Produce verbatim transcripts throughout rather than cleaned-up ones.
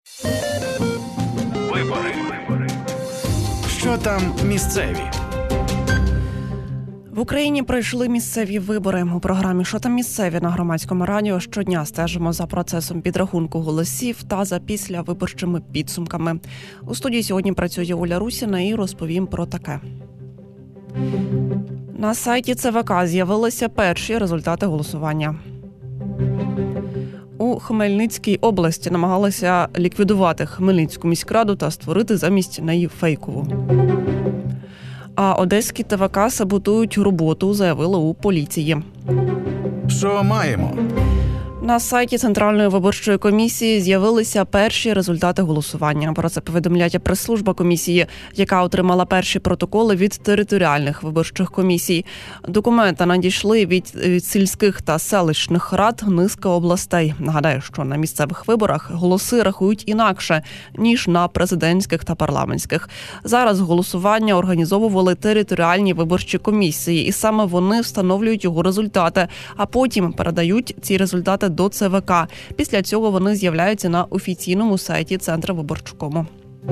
Вибори. Що там місцеві? В Україні пройшли місцеві вибори. У програмі «Що там місцеві» на Громадському радіо щодня стежимо за процесом підрахунку голосів та за післявиборчими підсумками. У студії сьогодні працює Оля Русіна і розповім про таке. На сайті ЦВК з'явилися перші результати голосування. У Хмельницькій області намагалися ліквідувати Хмельницьку міськраду та створити замість неї фейкову. А одеські ТВК саботують роботу, заявили у поліції. Що маємо? На сайті Центральної виборчої комісії з'явилися перші результати голосування. Про це повідомляє прес-служба комісії, яка отримала перші протоколи від територіальних виборчих комісій. Документи надійшли від, від сільських та селищних рад низки областей. Нагадаю, що на місцевих виборах голоси рахують інакше, ніж на президентських та парламентських. Зараз голосування організовували територіальні виборчі комісії, і саме вони встановлюють його результати, а потім передають ці результати до ЦВК. Після цього вони з'являються на офіційному сайті Центрвиборчкому.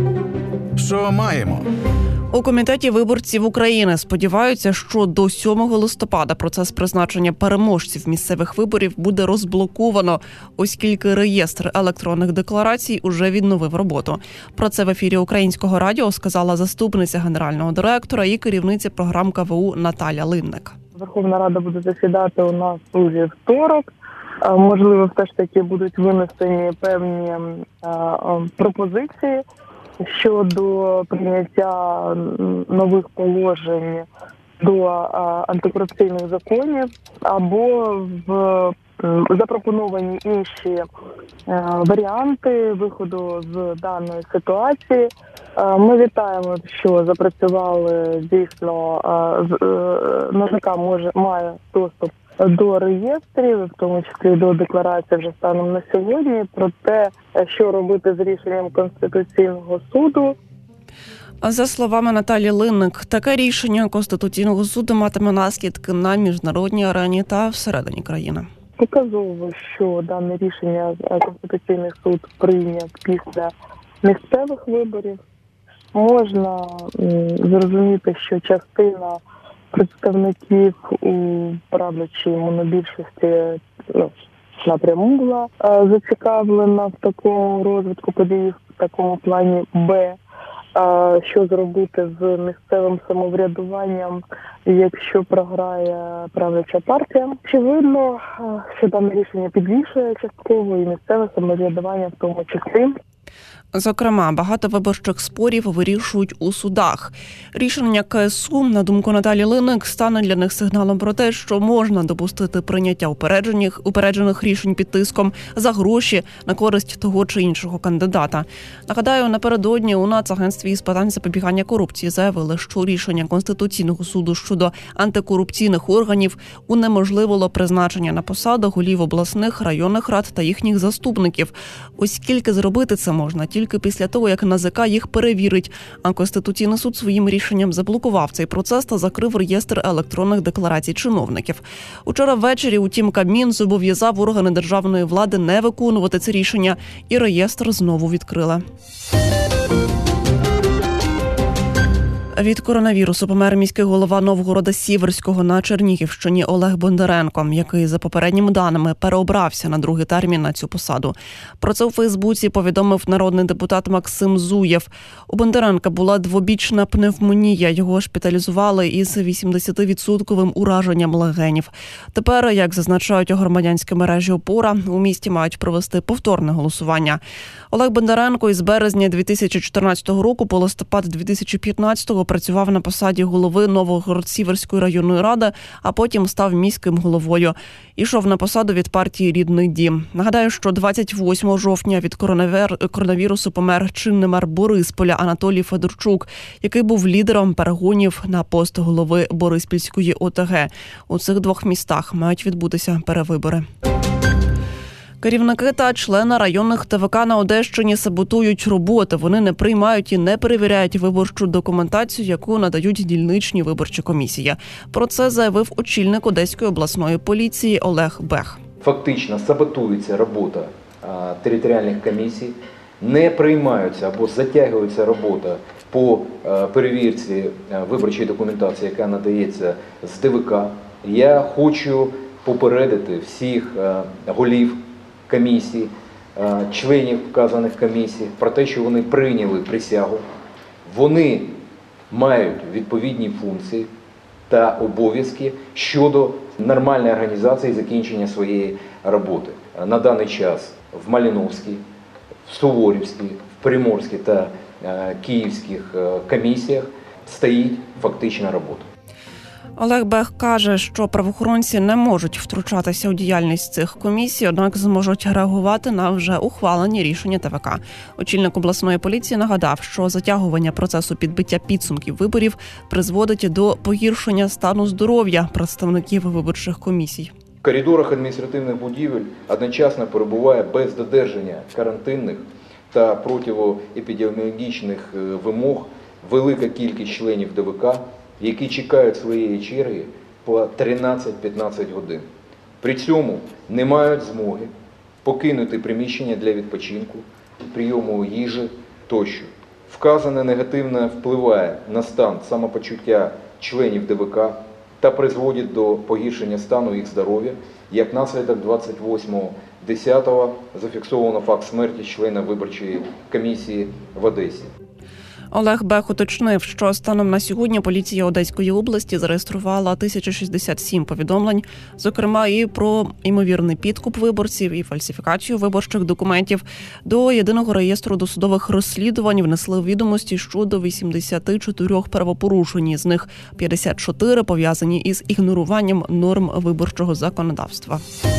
Що маємо? У Комітеті виборців України сподіваються, що до сьомого листопада процес призначення переможців місцевих виборів буде розблоковано, оскільки реєстр електронних декларацій уже відновив роботу. Про це в ефірі Українського радіо сказала заступниця генерального директора і керівниця програм ка ве у Наталя Линник. Верховна Рада буде засідати у нас у вівторок. Можливо, все ж таки будуть винесені певні пропозиції щодо прийняття нових положень до антикорупційних законів або в запропоновані інші варіанти виходу з даної ситуації. Ми вітаємо, що запрацювали дійсно, НАЗК може має доступ до реєстрів, в тому числі до декларації вже станом на сьогодні, про те, що робити з рішенням Конституційного суду. За словами Наталі Линник, таке рішення Конституційного суду матиме наслідки на міжнародній арені та всередині країни. Показово, що дане рішення Конституційний суд прийняв після місцевих виборів. Можна зрозуміти, що частина представників у правлячій монобільшості ну, напряму була а, зацікавлена в такому розвитку подій, в такому плані Б. А, що зробити з місцевим самоврядуванням, якщо програє правляча партія? Очевидно, що дане рішення підвішує частково і місцеве самоврядування в тому числі. Зокрема, багато виборчих спорів вирішують у судах. Рішення ка ес у, на думку Наталі Линник, стане для них сигналом про те, що можна допустити прийняття упереджених, упереджених рішень під тиском за гроші на користь того чи іншого кандидата. Нагадаю, напередодні у Нацагентстві із питань запобігання корупції заявили, що рішення Конституційного суду щодо антикорупційних органів унеможливило призначення на посаду голів обласних, районних рад та їхніх заступників. Оскільки зробити це можна тільки Тільки після того, як НАЗК їх перевірить. А Конституційний суд своїм рішенням заблокував цей процес та закрив реєстр електронних декларацій чиновників. Учора ввечері, утім, Кабмін зобов'язав органи державної влади не виконувати це рішення, і реєстр знову відкрили. Від коронавірусу помер міський голова Новгорода-Сіверського на Чернігівщині Олег Бондаренко, який, за попередніми даними, переобрався на другий термін на цю посаду. Про це у Фейсбуці повідомив народний депутат Максим Зуєв. У Бондаренка була двобічна пневмонія, його шпиталізували із вісімдесятивідсотковим ураженням легенів. Тепер, як зазначають у громадянській мережі «Опора», у місті мають провести повторне голосування. Олег Бондаренко із березня дві тисячі чотирнадцятого року по листопад дві тисячі п'ятнадцятого працював на посаді голови Новгород-Сіверської районної ради, а потім став міським головою. Ішов на посаду від партії «Рідний дім». Нагадаю, що двадцять восьмого жовтня від коронавірусу помер чинний мер Борисполя Анатолій Федорчук, який був лідером перегонів на пост голови Бориспільської о те ге. У цих двох містах мають відбутися перевибори. Керівники та члени районних те ве ка на Одещині саботують роботи. Вони не приймають і не перевіряють виборчу документацію, яку надають дільничні виборчі комісії. Про це заявив очільник Одеської обласної поліції Олег Бех. Фактично саботується робота територіальних комісій, не приймаються або затягується робота по перевірці виборчої документації, яка надається з ДВК, я хочу попередити всіх голів комісій, членів вказаних комісій про те, що вони прийняли присягу, вони мають відповідні функції та обов'язки щодо нормальної організації закінчення своєї роботи. На даний час в Малиновській, в Суворівській, в Приморській та е, Київських е, комісіях стоїть фактична робота. Олег Бех каже, що правоохоронці не можуть втручатися у діяльність цих комісій, однак зможуть реагувати на вже ухвалені рішення ТВК. Очільник обласної поліції нагадав, що затягування процесу підбиття підсумків виборів призводить до погіршення стану здоров'я представників виборчих комісій. В коридорах адміністративних будівель одночасно перебуває без додержання карантинних та протиепідеміологічних вимог велика кількість членів ДВК, які чекають своєї черги по тринадцять-п'ятнадцять годин. При цьому не мають змоги покинути приміщення для відпочинку, прийому їжі тощо. Вказане негативно впливає на стан самопочуття членів ДВК та призводить до погіршення стану їх здоров'я. Як наслідок, двадцять восьмого десятого зафіксовано факт смерті члена виборчої комісії в Одесі. Олег Бех уточнив, що станом на сьогодні поліція Одеської області зареєструвала тисяча шістдесят сім повідомлень, зокрема і про ймовірний підкуп виборців і фальсифікацію виборчих документів. До єдиного реєстру досудових розслідувань внесли відомості щодо вісімдесят чотири правопорушень, з них п'ятдесят чотири пов'язані із ігноруванням норм виборчого законодавства.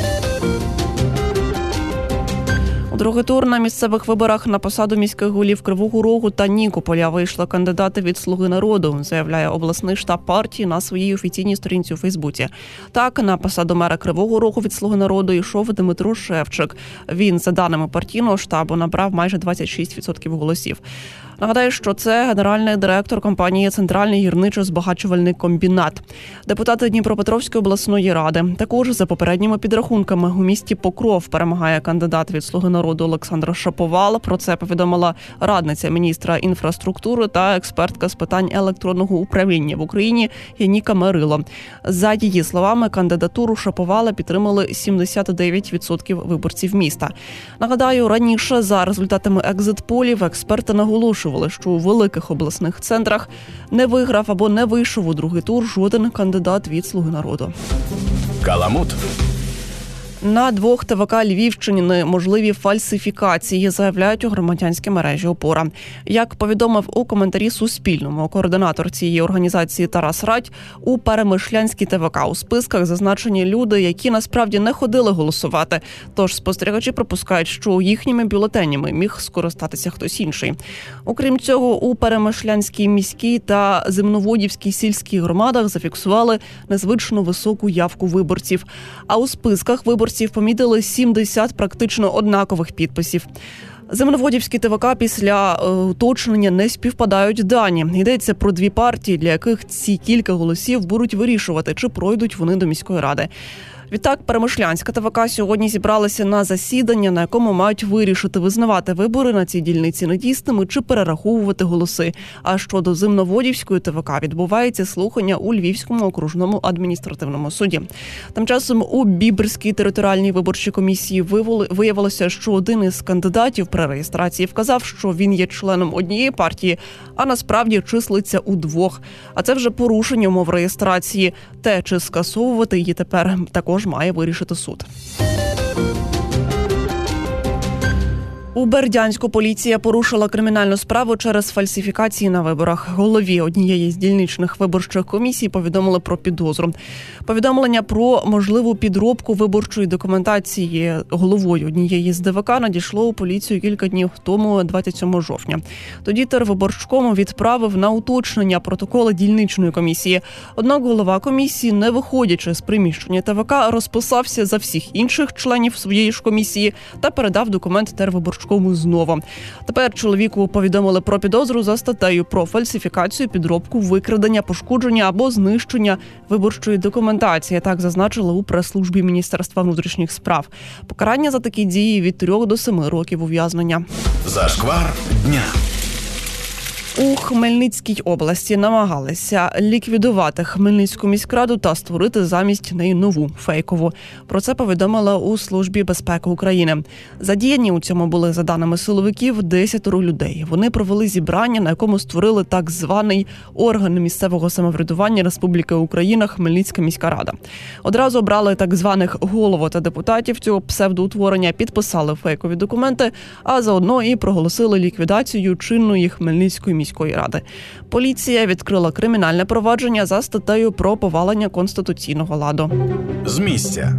У другий тур на місцевих виборах на посаду міських голів Кривого Рогу та Нікополя вийшли кандидати від «Слуги народу», заявляє обласний штаб партії на своїй офіційній сторінці у Фейсбуці. Так, на посаду мера Кривого Рогу від «Слуги народу» йшов Дмитро Шевчик. Він, за даними партійного штабу, набрав майже двадцять шість відсотків голосів. Нагадаю, що це генеральний директор компанії «Центральний гірничо-збагачувальний комбінат». Депутати Дніпропетровської обласної ради. Також, за попередніми підрахунками, у місті Покров перемагає кандидат від «Слуги народу» Олександр Шаповал. Про це повідомила радниця міністра інфраструктури та експертка з питань електронного управління в Україні Яніка Мерило. За її словами, кандидатуру Шаповала підтримали сімдесят дев'ять відсотків виборців міста. Нагадаю, раніше за результатами екзит-полів експерти наголошували, що у великих обласних центрах не виграв або не вийшов у другий тур жоден кандидат від «Слуги народу». Каламут. На двох ТВК Львівщини можливі фальсифікації, заявляють у громадянській мережі «Опора». Як повідомив у коментарі Суспільному координатор цієї організації Тарас Радь, у Перемишлянській ТВК у списках зазначені люди, які насправді не ходили голосувати. Тож спостерігачі припускають, що їхніми бюлетенями міг скористатися хтось інший. Окрім цього, у Перемишлянській міській та Земноводівській сільській громадах зафіксували незвично високу явку виборців. А у списках виборців помітили сімдесят практично однакових підписів. Земноводівські ТВК після е, уточнення не співпадають дані. Йдеться про дві партії, для яких ці кілька голосів будуть вирішувати, чи пройдуть вони до міської ради. Відтак, Перемишлянська ТВК сьогодні зібралася на засідання, на якому мають вирішити, визнавати вибори на цій дільниці недійсними чи перераховувати голоси. А щодо Земноводівської ТВК відбувається слухання у Львівському окружному адміністративному суді. Тим часом у Бібрській територіальній виборчій комісії виявилося, що один із кандидатів при реєстрації вказав, що він є членом однієї партії, а насправді числиться у двох. А це вже порушення умов реєстрації. Те, чи скасовувати її тепер, також має вирішити суд. У Бердянську поліція порушила кримінальну справу через фальсифікації на виборах. Голові однієї з дільничних виборчих комісій повідомили про підозру. Повідомлення про можливу підробку виборчої документації головою однієї з ДВК надійшло у поліцію кілька днів тому, двадцять сьомого жовтня. Тоді Тервиборчком відправив на уточнення протоколи дільничної комісії. Однак голова комісії, не виходячи з приміщення ТВК, розписався за всіх інших членів своєї ж комісії та передав документ Тервиборчкому. Ляшкову знову. Тепер чоловіку повідомили про підозру за статтею про фальсифікацію, підробку, викрадення, пошкодження або знищення виборчої документації. Так зазначили у прес-службі Міністерства внутрішніх справ. Покарання за такі дії від трьох до семи років ув'язнення. Зашквар дня. У Хмельницькій області намагалися ліквідувати Хмельницьку міськраду та створити замість неї нову, фейкову. Про це повідомила у Службі безпеки України. Задіяні у цьому були, за даними силовиків, десятеро людей. Вони провели зібрання, на якому створили так званий орган місцевого самоврядування Республіки Україна Хмельницька міська рада. Одразу обрали так званих голову та депутатів цього псевдоутворення, підписали фейкові документи, а заодно і проголосили ліквідацію чинної Хмельницької міської ради. Поліція відкрила кримінальне провадження за статтею про повалення конституційного ладу. З місця.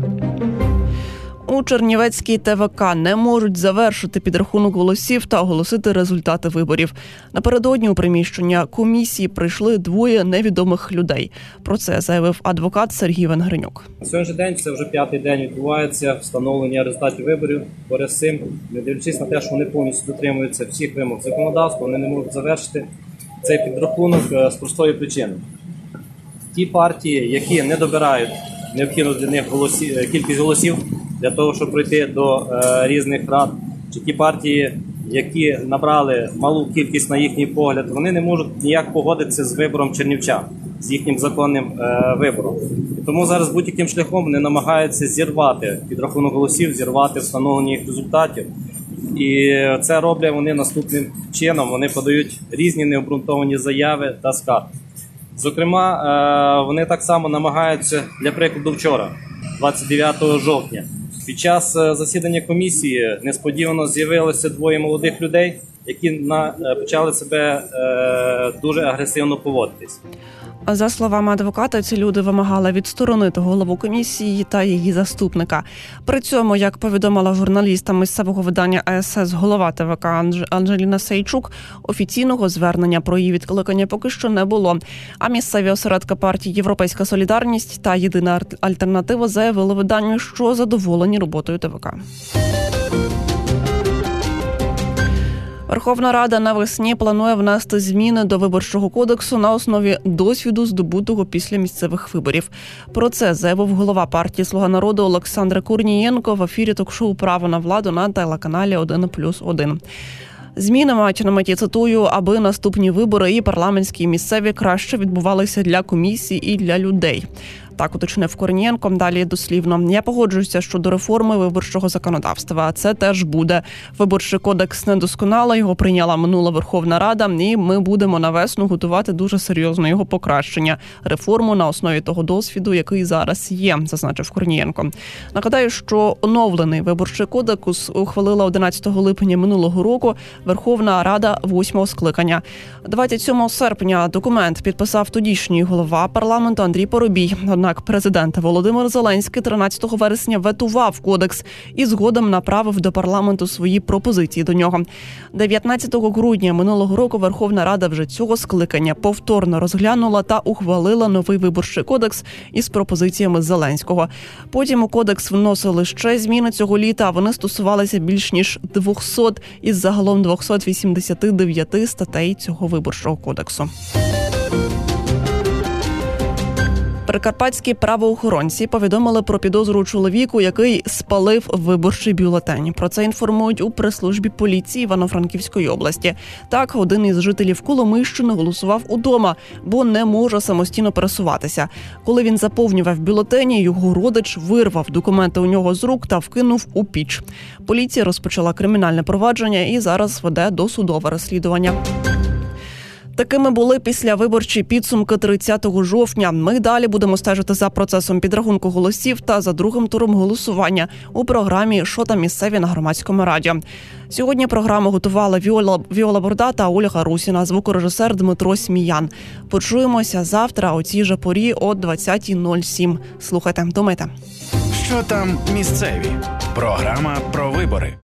У Чернівецькій ТВК не можуть завершити підрахунок голосів та оголосити результати виборів. Напередодні у приміщення комісії прийшли двоє невідомих людей. Про це заявив адвокат Сергій Венгренюк. На сьогоднішній день це вже п'ятий день відбувається встановлення результатів виборів. Поряд з цим, не дивлячись на те, що вони повністю дотримуються всіх вимог законодавства, вони не можуть завершити цей підрахунок з простої причини. Ті партії, які не добирають необхідну для них голосів, кількість голосів для того, щоб пройти до е, різних рад, чи ті партії, які набрали малу кількість на їхній погляд, вони не можуть ніяк погодитися з вибором чернівчан, з їхнім законним е, вибором. І тому зараз будь-яким шляхом вони намагаються зірвати підрахунок голосів, зірвати встановлення їх результатів. І це роблять вони наступним чином. Вони подають різні необґрунтовані заяви та скарги. Зокрема, вони так само намагаються, для прикладу, вчора, двадцять дев'ятого жовтня, під час засідання комісії несподівано з'явилося двоє молодих людей, які на, почали себе е, дуже агресивно поводитись. За словами адвоката, ці люди вимагали відсторонити голову комісії та її заступника. При цьому, як повідомила журналістам місцевого видання А Ес Ес голова ТВК Анжеліна Сейчук, офіційного звернення про її відкликання поки що не було. А місцеві осередки партії «Європейська солідарність» та «Єдина альтернатива» заявили виданню, що задоволені роботою ТВК. Верховна Рада навесні планує внести зміни до Виборчого кодексу на основі досвіду, здобутого після місцевих виборів. Про це заявив голова партії «Слуга народу» Олександр Корнієнко в ефірі ток-шоу «Право на владу» на телеканалі один плюс один. Зміни мають на меті, цитую, аби наступні вибори і парламентські, і місцеві краще відбувалися для комісій і для людей. Так уточнив Корнієнко. Далі дослівно. Я погоджуюся щодо реформи виборчого законодавства. Це теж буде. Виборчий кодекс недосконалий, його прийняла минула Верховна Рада, і ми будемо на весну готувати дуже серйозно його покращення. Реформу на основі того досвіду, який зараз є, зазначив Корнієнко. Нагадаю, що оновлений виборчий кодекс ухвалила одинадцятого липня минулого року Верховна Рада восьмого скликання. двадцять сьомого серпня документ підписав тодішній голова парламенту Андрій Парубій. Однак президент Володимир Зеленський тринадцятого вересня ветував кодекс і згодом направив до парламенту свої пропозиції до нього. дев'ятнадцятого грудня минулого року Верховна Рада вже цього скликання повторно розглянула та ухвалила новий виборчий кодекс із пропозиціями Зеленського. Потім у кодекс вносили ще зміни цього літа, а вони стосувалися більш ніж двохсот із загалом двохсот вісімдесят дев'ять статей цього виборчого кодексу. Прикарпатські правоохоронці повідомили про підозру чоловіку, який спалив виборчий бюлетень. Про це інформують у прес-службі поліції Івано-Франківської області. Так, один із жителів Коломийщини голосував удома, бо не може самостійно пересуватися. Коли він заповнював бюлетені, його родич вирвав документи у нього з рук та вкинув у піч. Поліція розпочала кримінальне провадження і зараз веде досудове розслідування. Такими були післявиборчі підсумки тридцятого жовтня. Ми далі будемо стежити за процесом підрахунку голосів та за другим туром голосування у програмі «Що там місцеві» на Громадському радіо. Сьогодні програму готували Віола, Віола Борда та Ольга Русіна, звукорежисер Дмитро Сміян. Почуємося завтра о цій же порі о двадцятій нуль сім. Слухайте, думайте. Що там місцеві? Програма про вибори.